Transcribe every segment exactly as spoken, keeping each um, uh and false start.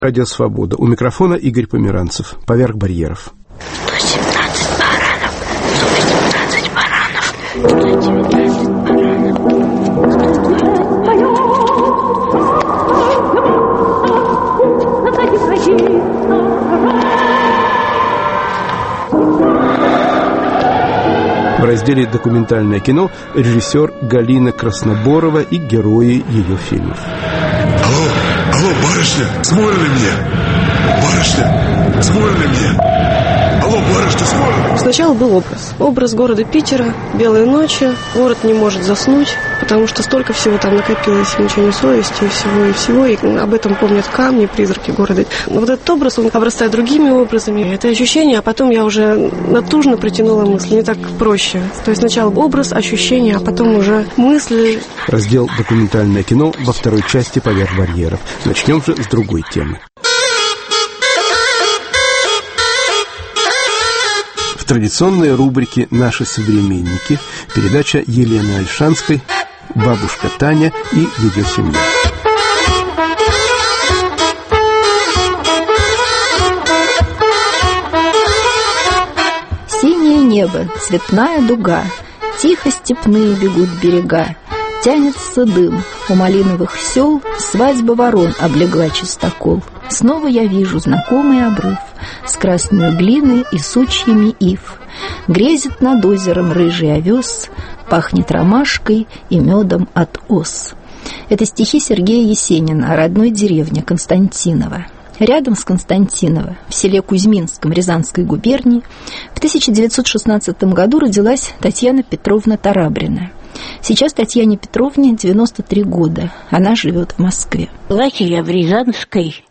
Радио «Свобода». У микрофона Игорь Померанцев. Поверх барьеров. сто семнадцать баранов, сто семнадцать баранов, сто девятнадцать В разделе «Документальное кино» режиссер Галина Красноборова и герои ее фильмов. Алло, алло, барышня, смотрели мне? Барышня, смотрели мне? Алло, барышня, смотрели? Сначала был образ. Образ города Питера, белые ночи, город не может заснуть, потому что столько всего там накопилось, мучения совести, и всего, и всего, и об этом помнят камни, призраки города. Но вот этот образ, он обрастает другими образами. Это ощущение, а потом я уже натужно притянула мысли, не так проще. То есть сначала образ, ощущение, а потом уже мысли. Раздел «Документальное кино» во второй части «Поверх барьеров». Начнем же с другой темы. В традиционной рубрике «Наши современники» передача Елены Ольшанской «Бабушка Таня и ее семья». Синее небо, цветная дуга, тихо степные бегут берега. Тянется дым, у малиновых сел свадьба ворон облегла чистокол. Снова я вижу знакомый обрыв с красной глиной и сучьями ив. Грезит над озером рыжий овес, пахнет ромашкой и медом от ос. Это стихи Сергея Есенина о родной деревне Константиново. Рядом с Константиново, в селе Кузьминском Рязанской губернии, в тысяча девятьсот шестнадцатом году родилась Татьяна Петровна Тарабрина. Сейчас Татьяне Петровне девяносто три года. Она живет в Москве. Родилась я в Рязанской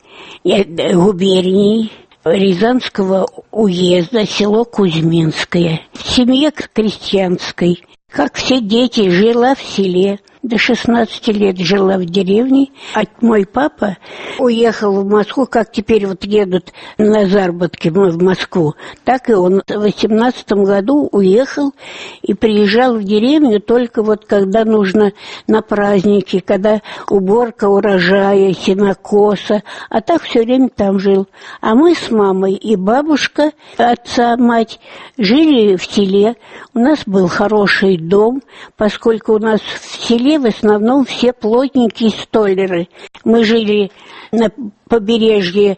губернии, Рязанского уезда, село Кузьминское. В семье крестьянской. Как все дети, жила в селе. До шестнадцати лет жила в деревне. А мой папа уехал в Москву, как теперь вот едут на заработки в Москву. Так и он в восемнадцатом году уехал и приезжал в деревню только вот когда нужно на праздники, когда уборка урожая, сенокоса. А так все время там жил. А мы с мамой и бабушка, отца, мать, жили в селе. У нас был хороший дом, поскольку у нас в селе в основном все плотники и столяры. Мы жили на побережье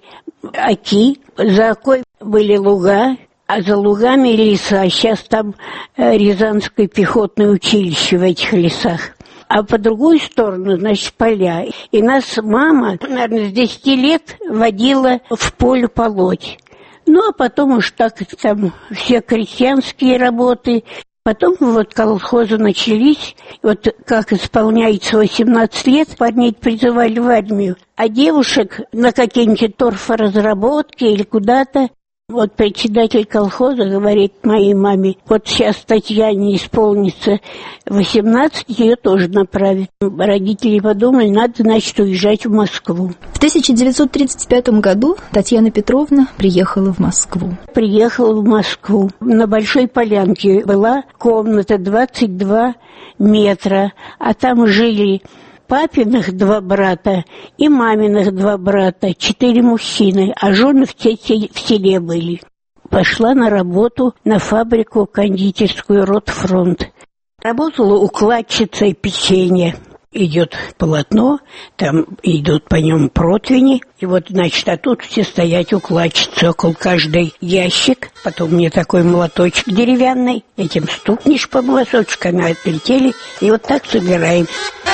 Оки, за Окой были луга, а за лугами леса. Сейчас там Рязанское пехотное училище в этих лесах. А по другую сторону, значит, поля. И нас мама, наверное, с десяти лет водила в поле полоть. Ну, а потом уж так там все крестьянские работы. Потом вот колхозы начались, вот как исполняется восемнадцать лет, парней призывали в армию, а девушек на какие-нибудь торфоразработки или куда-то. Вот председатель колхоза говорит моей маме, вот сейчас Татьяне исполнится восемнадцать, ее тоже направят. Родители подумали, надо, значит, уезжать в Москву. В тысяча девятьсот тридцать пятом году Татьяна Петровна приехала в Москву. Приехала в Москву. На Большой Полянке была комната двадцать два метра, а там жили папиных два брата и маминых два брата, четыре мужчины, а жены в, те, в селе были. Пошла на работу на фабрику кондитерскую «Ротфронт». Работала укладчицей печенья. Идет полотно, там идут по нему противни, и вот, значит, а тут все стоять укладчицы около каждый ящик, потом мне такой молоточек деревянный, этим стукнешь по молоточкам, отлетели, и вот так собираем.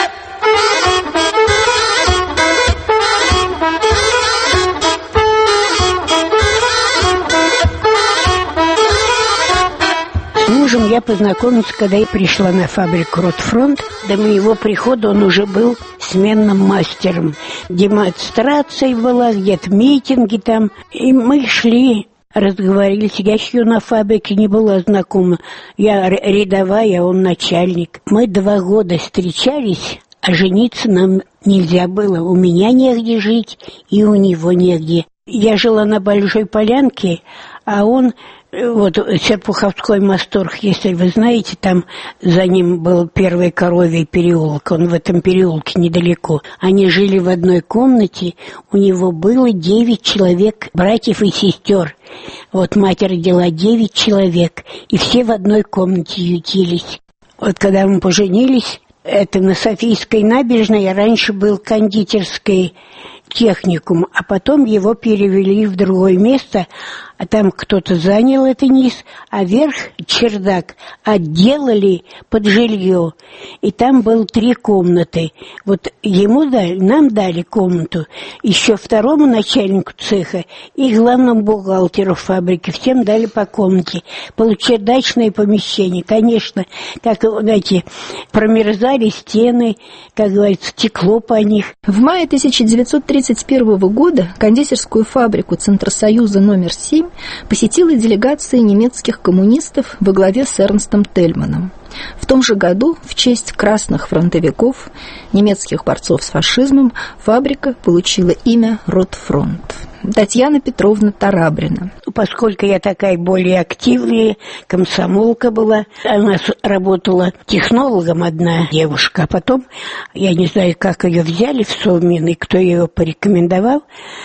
С мужем я познакомилась, когда я пришла на фабрику «Ротфронт». До моего прихода он уже был сменным мастером. Демонстрация была, где-то митинги там. И мы шли, разговорились. Я еще на фабрике не была знакома. Я рядовая, а он начальник. Мы два года встречались, а жениться нам нельзя было. У меня негде жить, и у него негде. Я жила на Большой Полянке, а он Вот Серпуховской Масторг, если вы знаете, там за ним был первый коровий переулок, он в этом переулке недалеко. Они жили в одной комнате, у него было девять человек, братьев и сестер. Вот мать родила девять человек, и все в одной комнате ютились. Вот когда мы поженились, это на Софийской набережной, раньше был кондитерский техникум, а потом его перевели в другое место, а там кто-то занял это низ, а верх, чердак, отделали под жилье. И там было три комнаты. Вот ему дали, нам дали комнату, еще второму начальнику цеха и главному бухгалтеру фабрики. Всем дали по комнате. Получердачное помещение. Конечно, как, знаете, промерзали стены, как говорится, текло по них. В мае тысяча девятьсот тридцать первого года кондитерскую фабрику Центросоюза номер семь посетила делегация немецких коммунистов во главе с Эрнстом Тельманом. В том же году в честь красных фронтовиков, немецких борцов с фашизмом, фабрика получила имя Ротфронт. Татьяна Петровна Тарабрина. Поскольку я такая более активная, комсомолка была, она работала технологом, одна девушка, а потом, я не знаю, как ее взяли в Совмин, и кто ее порекомендовал,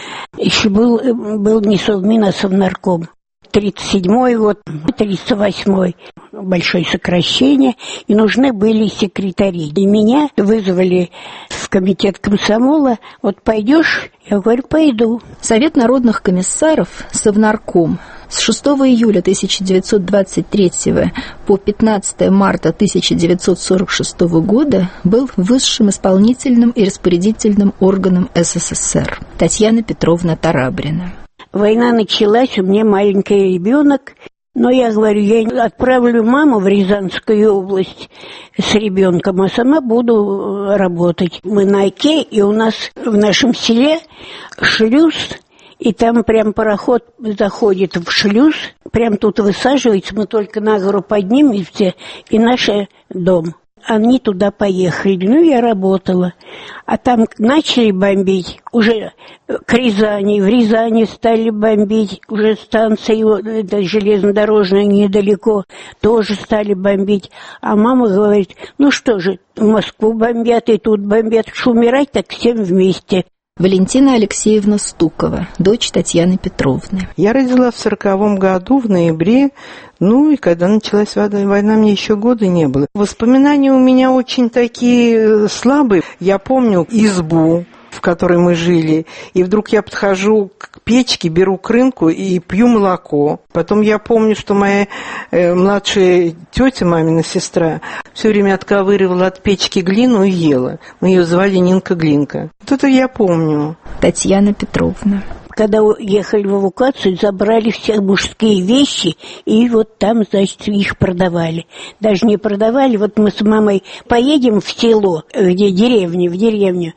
еще был, был не Совмин, а Совнарком. тридцать седьмой год, тридцать восьмой, большое сокращение, и нужны были секретари. И меня вызвали в комитет комсомола, вот пойдешь? Я говорю, пойду. Совет народных комиссаров, Совнарком, с шестого июля тысяча девятьсот двадцать третьего по пятнадцатое марта тысяча девятьсот сорок шестого года был высшим исполнительным и распорядительным органом СССР. Татьяна Петровна Тарабрина. Война началась, у меня маленький ребенок, но я говорю, я отправлю маму в Рязанскую область с ребенком, а сама буду работать. Мы на Оке, и у нас в нашем селе шлюз, и там прям пароход заходит в шлюз, прям тут высаживается, мы только на гору поднимемся, и наш дом. Они туда поехали, ну, я работала. А там начали бомбить, уже к Рязани, в Рязани стали бомбить, уже станция железнодорожная недалеко, тоже стали бомбить. А мама говорит, ну что же, в Москву бомбят и тут бомбят, что умирать, так всем вместе. Валентина Алексеевна Стукова, дочь Татьяны Петровны. Я родила в сороковом году, в ноябре, ну и когда началась война, мне еще года не было. Воспоминания у меня очень такие слабые. Я помню избу, в которой мы жили, и вдруг я подхожу к печке, беру крынку и пью молоко. Потом я помню, что моя э, младшая тетя, мамина сестра, все время отковыривала от печки глину и ела. Мы ее звали Нинка Глинка. Вот это я помню. Татьяна Петровна. Когда ехали в эвакуацию, забрали все мужские вещи, и вот там, значит, их продавали. Даже не продавали, вот мы с мамой поедем в село, где деревня, в деревню,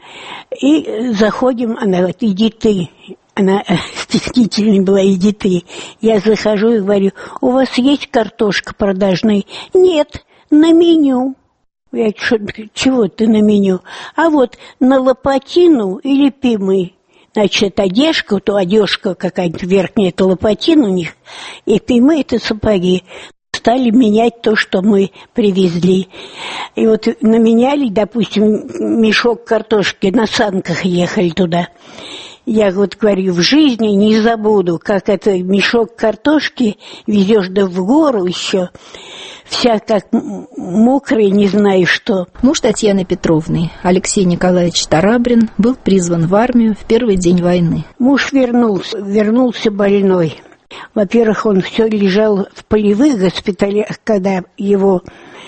и заходим, она говорит, иди ты. Она стеснительной была, иди ты. Я захожу и говорю, у вас есть картошка продажная? Нет, на меню. Я говорю, чего ты на меню? А вот на лопатину или пимы. Значит, одежка, то одежка какая-нибудь верхняя, это лопатин у них, и пимы – это сапоги. Стали менять то, что мы привезли. И вот наменяли, допустим, мешок картошки, на санках ехали туда. Я вот говорю, в жизни не забуду, как это мешок картошки везешь да в гору еще, вся как мокрая, не знаю что. Муж Татьяны Петровны, Алексей Николаевич Тарабрин, был призван в армию в первый день войны. Муж вернулся, вернулся больной. Во-первых, он все лежал в полевых госпиталях, когда его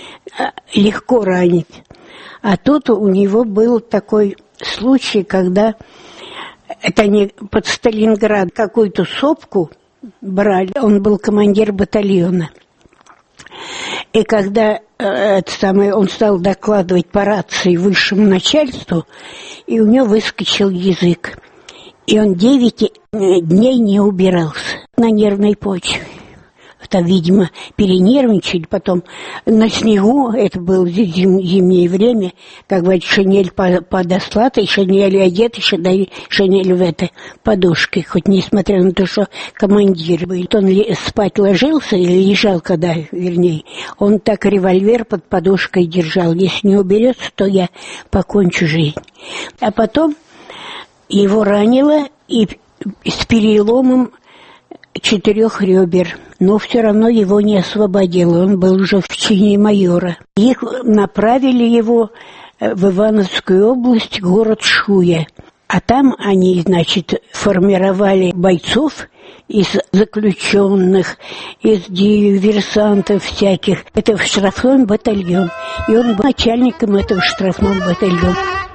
легко ранить. А тут у него был такой случай, когда это они под Сталинград какую-то сопку брали. Он был командир батальона. И когда э, это самое, он стал докладывать по рации высшему начальству, и у него выскочил язык. И он девять дней не убирался на нервной почве. Там, видимо, перенервничали. Потом на снегу, это было зим, зимнее время, как говорят, шинель подослата, и шинель одета, шинель, шинель в это подушкой. Хоть несмотря на то, что командир был. Он спать ложился или лежал, когда, вернее, он так револьвер под подушкой держал. Если не уберется, то я покончу жизнь. А потом его ранило и с переломом четырех ребер. Но все равно его не освободило. Он был уже в чине майора. Их направили его в Ивановскую область, город Шуя. А там они, значит, формировали бойцов из заключенных, из диверсантов всяких. Это в штрафной батальон. И он был начальником этого штрафного батальона.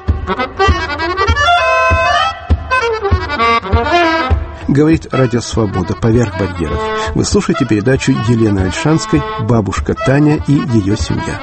Говорит Радио Свобода «Поверх барьеров». Вы слушаете передачу Елены Ольшанской «Бабушка Таня и ее семья».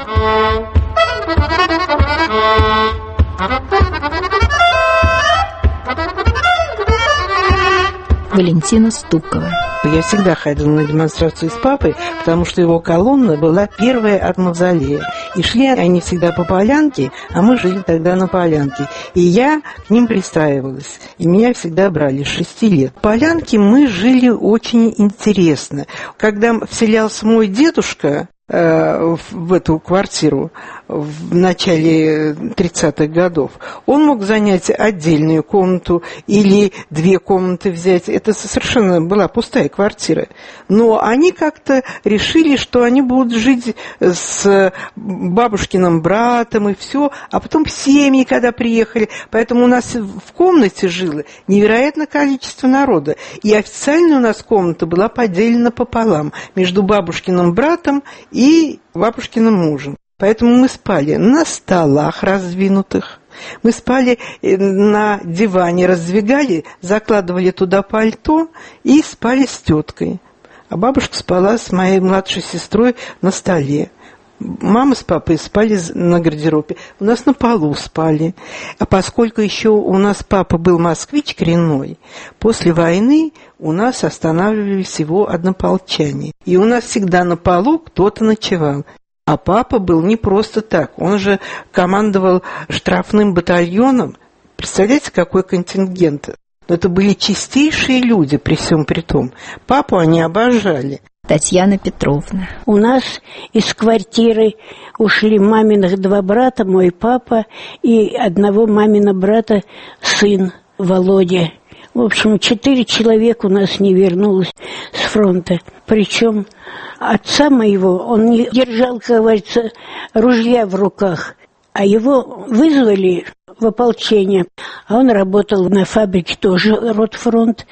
Валентина Стукова. Я всегда ходила на демонстрации с папой, потому что его колонна была первая от мавзолея. И шли они всегда по Полянке, а мы жили тогда на Полянке. И я к ним пристраивалась. И меня всегда брали с шести лет. В Полянке мы жили очень интересно. Когда вселялся мой дедушка э, в эту квартиру в начале тридцатых годов, он мог занять отдельную комнату или две комнаты взять. Это совершенно была пустая квартира. Но они как-то решили, что они будут жить с бабушкиным братом и все, а потом семьи, когда приехали. Поэтому у нас в комнате жило невероятное количество народа. И официально у нас комната была поделена пополам между бабушкиным братом и бабушкиным мужем. Поэтому мы спали на столах раздвинутых, мы спали на диване, раздвигали, закладывали туда пальто и спали с теткой. А бабушка спала с моей младшей сестрой на столе. Мама с папой спали на гардеробе, у нас на полу спали. А поскольку еще у нас папа был москвич коренной, после войны у нас останавливались его однополчане. И у нас всегда на полу кто-то ночевал. А папа был не просто так. Он же командовал штрафным батальоном. Представляете, какой контингент? Это были чистейшие люди при всем при том. Папу они обожали. Татьяна Петровна. У нас из квартиры ушли маминых два брата, мой папа и одного мамина брата сын Володя. В общем, четыре человека у нас не вернулось с фронта. Причем отца моего, он не держал, как говорится, ружья в руках, а его вызвали в ополчение. А он работал на фабрике тоже, Ротфронт,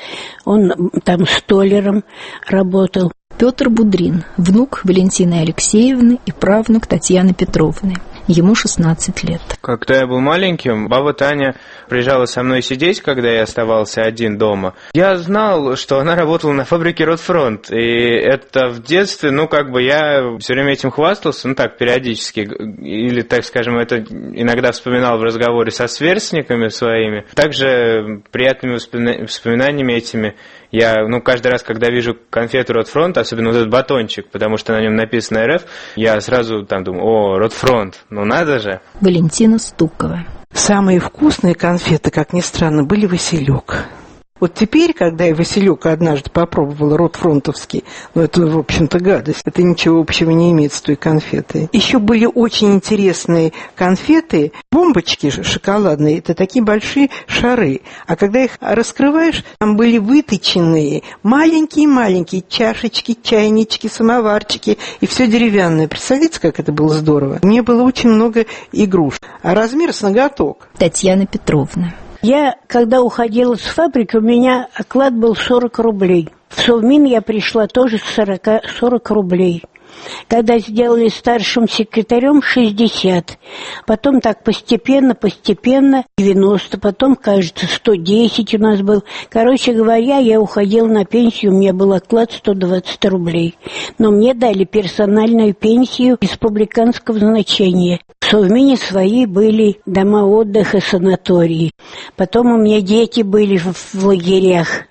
он там столяром работал. Петр Будрин, внук Валентины Алексеевны и правнук Татьяны Петровны. Ему шестнадцать лет. Когда я был маленьким, баба Таня приезжала со мной сидеть, когда я оставался один дома. Я знал, что она работала на фабрике Ротфронт. И это в детстве, ну, как бы я все время этим хвастался, ну, так, периодически. Или, так скажем, это иногда вспоминал в разговоре со сверстниками своими. Также приятными воспоминаниями этими я, ну, каждый раз, когда вижу конфету Ротфронт, особенно вот этот батончик, потому что на нем написано эр эф, я сразу там думаю: о, Ротфронт, ну надо же. Валентина Стукова. Самые вкусные конфеты, как ни странно, были «Василек». Вот теперь, когда я «Василек» однажды попробовала ротфронтовский, ну, это, в общем-то, гадость. Это ничего общего не имеет с той конфетой. Еще были очень интересные конфеты, бомбочки шоколадные, это такие большие шары. А когда их раскрываешь, там были выточенные маленькие-маленькие чашечки, чайнички, самоварчики, и все деревянное. Представляете, как это было здорово? Мне было очень много игрушек, а размер с ноготок. Татьяна Петровна. Я, когда уходила с фабрики, у меня оклад был сорок рублей. В Совмин я пришла тоже с сорок рублей. Когда сделали старшим секретарем, шестьдесят. Потом так постепенно, постепенно, девяносто. Потом, кажется, сто десять у нас был. Короче говоря, я уходила на пенсию, у меня был оклад сто двадцать рублей. Но мне дали персональную пенсию республиканского значения. В Совмине свои были дома отдыха, санатории. Потом у меня дети были в лагерях.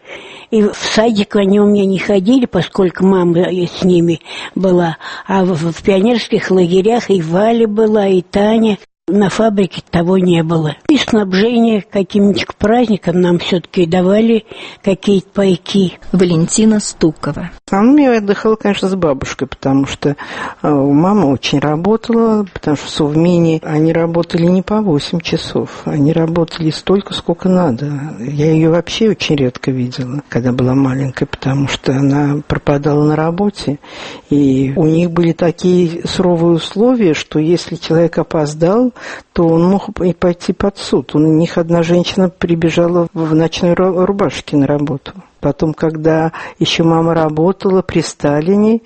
И в садик они у меня не ходили, поскольку мама с ними была. А в, в пионерских лагерях и Валя была, и Таня. На фабрике того не было. И снабжение каким-нибудь к праздникам нам все-таки давали какие-то пайки. Валентина Стукова. В основном я отдыхала, конечно, с бабушкой, потому что мама очень работала, потому что в Совмине они работали не по восемь часов, они работали столько, сколько надо. Я ее вообще очень редко видела, когда была маленькая, потому что она пропадала на работе, и у них были такие суровые условия, что если человек опоздал, то он мог и пойти под суд. У них одна женщина прибежала в ночной рубашке на работу. Потом, когда еще мама работала при Сталине,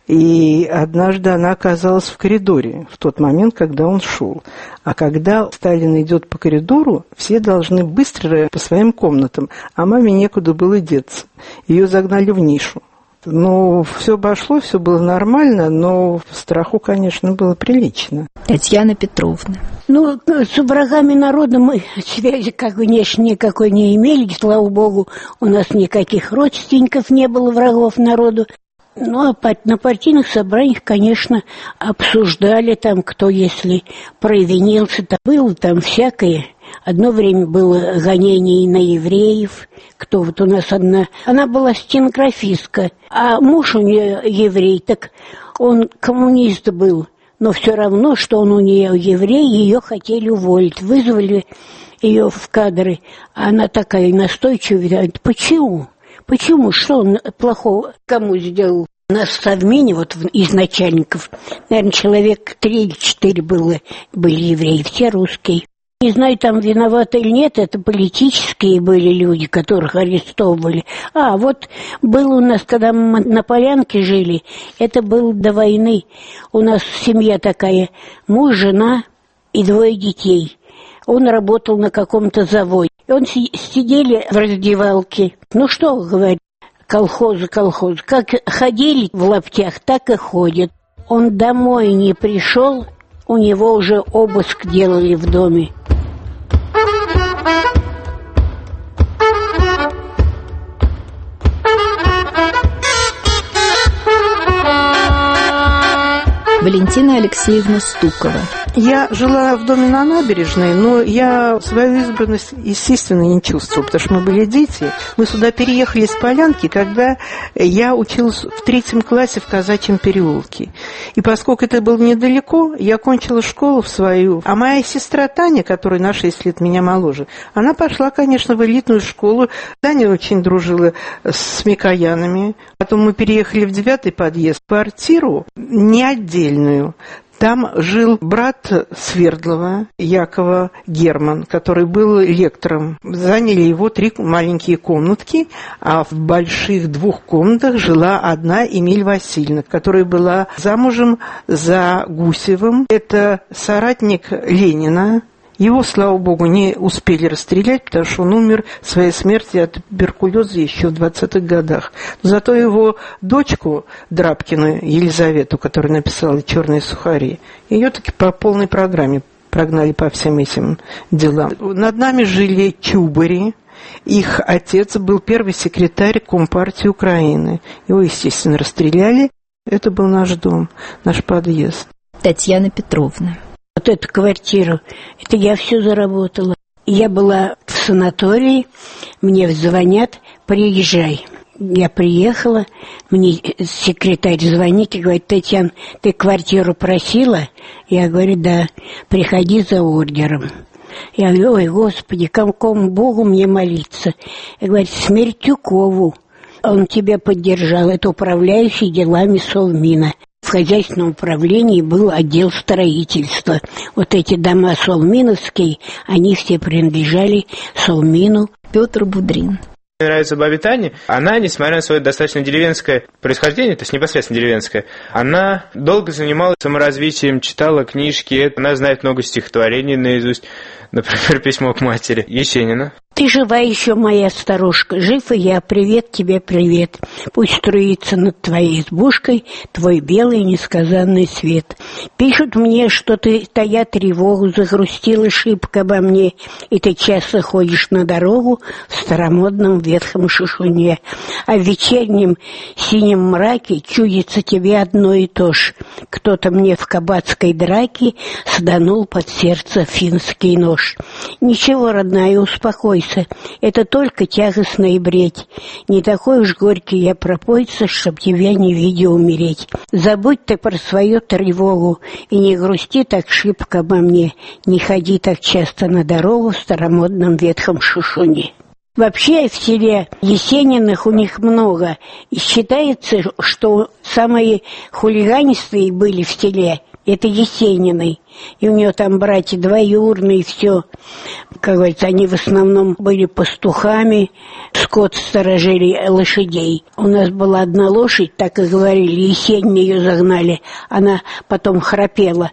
и однажды она оказалась в коридоре в тот момент, когда он шел. А когда Сталин идет по коридору, все должны быстро по своим комнатам, а маме некуда было деться. Ее загнали в нишу. Ну, все обошло, все было нормально, но в страху, конечно, было прилично. Татьяна Петровна. Ну, с врагами народа мы связи, конечно, никакой не имели. Слава богу, у нас никаких родственников не было, врагов народу. Ну, а на партийных собраниях, конечно, обсуждали там, кто, если провинился-то. Было там всякое. Одно время было гонение на евреев. Кто вот у нас одна... Она была стенографистка, а муж у нее еврей, так он коммунист был. Но все равно, что он у нее еврей, ее хотели уволить. Вызвали ее в кадры. А она такая настойчивая. Говорит, почему? Почему? Что он плохого кому сделал? У нас в Совмине, вот из начальников, наверное, человек три или четыре было, были евреи, все русские. Не знаю, там виноваты или нет, это политические были люди, которых арестовывали. А, вот было у нас, когда мы на Полянке жили, это было до войны. У нас семья такая, муж, жена и двое детей. Он работал на каком-то заводе. И он сидели в раздевалке. Ну что, говорит, колхозы, колхозы. Как ходили в лаптях, так и ходят. Он домой не пришел, у него уже обыск делали в доме. Валентина Алексеевна Стукова. Я жила в доме на набережной, но я свою избранность, естественно, не чувствовала, потому что мы были дети. Мы сюда переехали с Полянки, когда я училась в третьем классе в Казачьем переулке. И поскольку это было недалеко, я кончила школу в свою. А моя сестра Таня, которая на шесть лет меня моложе, она пошла, конечно, в элитную школу. Таня очень дружила с микоянами. Потом мы переехали в девятый подъезд, в квартиру не отдельную. Там жил брат Свердлова, Якова Герман, который был лектором. Заняли его три маленькие комнатки, а в больших двух комнатах жила одна Эмиль Васильевна, которая была замужем за Гусевым. Это соратник Ленина. Его, слава богу, не успели расстрелять, потому что он умер своей смертью от туберкулеза еще в двадцатых годах. Но зато его дочку Драбкину Елизавету, которая написала «Черные сухари», ее таки по полной программе прогнали по всем этим делам. Над нами жили Чубари. Их отец был первый секретарь Компартии Украины. Его, естественно, расстреляли. Это был наш дом, наш подъезд. Татьяна Петровна. Вот эту квартиру, это я все заработала. Я была в санатории, мне звонят, приезжай. Я приехала, мне секретарь звонит и говорит, Татьяна, ты квартиру просила? Я говорю, да, приходи за ордером. Я говорю, ой, Господи, какому Богу мне молиться? Я говорю, Смертюкову. Он тебя поддержал, это управляющий делами Совмина. В хозяйственном управлении был отдел строительства. Вот эти дома совминовские, они все принадлежали Совмину. Петр Будрин. Мне нравится бабе Тане. Она, несмотря на свое достаточно деревенское происхождение, то есть непосредственно деревенское, она долго занималась саморазвитием, читала книжки. Она знает много стихотворений наизусть. Например, «Письмо к матери» Есенина. Ты жива еще, моя старушка, жив и я, привет тебе, привет. Пусть струится над твоей избушкой твой белый несказанный свет. Пишут мне, что ты, тая тревогу, загрустила шибко обо мне, и ты часто ходишь на дорогу в старомодном ветхом шушуне, а в вечернем синем мраке чудится тебе одно и то ж. Кто-то мне в кабацкой драке сданул под сердце финский нож. Ничего, родная, успокойся. Это только тягостная бредь. Не такой уж горький я пропойца, чтоб тебя не видя умереть. Забудь ты про свою тревогу и не грусти так шибко обо мне. Не ходи так часто на дорогу в старомодном ветхом шушуне. Вообще в селе Есениных у них много. И считается, что самые хулиганистые были в селе это Есенины. И у нее там братья двоюродные, и все. Как говорится, они в основном были пастухами, скот сторожили лошадей. У нас была одна лошадь, так и говорили, Есенин ее загнали. Она потом храпела.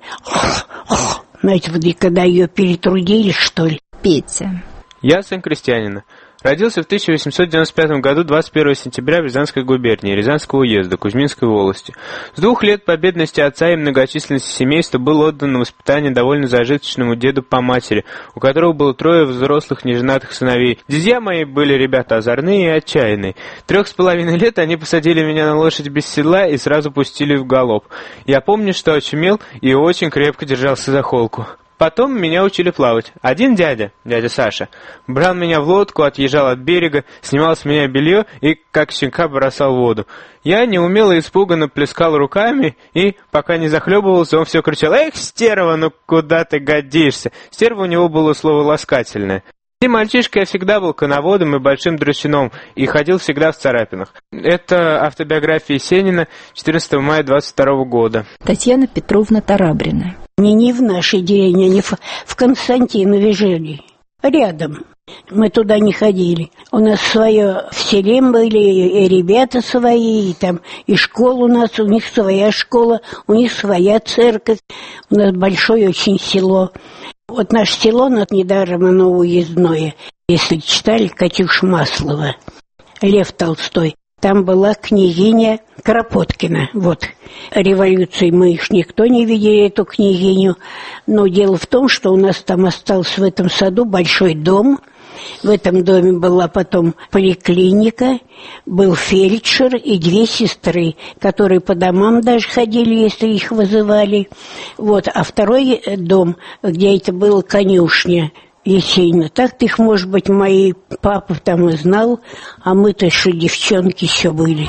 Знаете, когда ее перетрудили, что ли. Петя. Я сын крестьянина. Родился в тысяча восемьсот девяносто пятом году, двадцать первого сентября, в Рязанской губернии, Рязанского уезда, Кузьминской волости. С двух лет по бедности отца и многочисленности семейства был отдан на воспитание довольно зажиточному деду по матери, у которого было трое взрослых неженатых сыновей. Дядья мои были ребята озорные и отчаянные. Трех с половиной лет они посадили меня на лошадь без седла и сразу пустили в галоп. Я помню, что очумел и очень крепко держался за холку. Потом меня учили плавать. Один дядя, дядя Саша, брал меня в лодку, отъезжал от берега, снимал с меня белье и, как щенка, бросал в воду. Я неумело и испуганно плескал руками, и, пока не захлебывался, он все кричал: «Эх, стерва, ну куда ты годишься?» Стерва у него было слово ласкательное. И мальчишкой я всегда был коноводом и большим драчуном, и ходил всегда в царапинах. Это автобиография Есенина четырнадцатого мая двадцать второго года. Татьяна Петровна Тарабрина. Не, не в нашей деревне, не в, в Константинове жили, рядом. Мы туда не ходили. У нас свое в селе были, и ребята свои, и там и школа у нас, у них своя школа, у них своя церковь. У нас большое очень село. Вот наше село, недаром оно уездное. Если читали Катюш Маслова, Лев Толстой, там была княгиня Кропоткина. Вот. Революции мы их никто не видели, эту княгиню. Но дело в том, что у нас там остался в этом саду большой дом. В этом доме была потом поликлиника, был фельдшер и две сестры, которые по домам даже ходили, если их вызывали. Вот. А второй дом, где это была конюшня Есенина. Так-то их, может быть, мои папа там и знал, а мы-то что, девчонки еще были.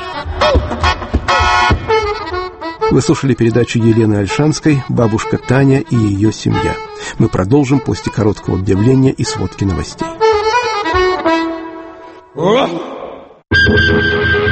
Вы слушали передачу Елены Ольшанской «Бабушка Таня и ее семья». Мы продолжим после короткого объявления и сводки новостей. О!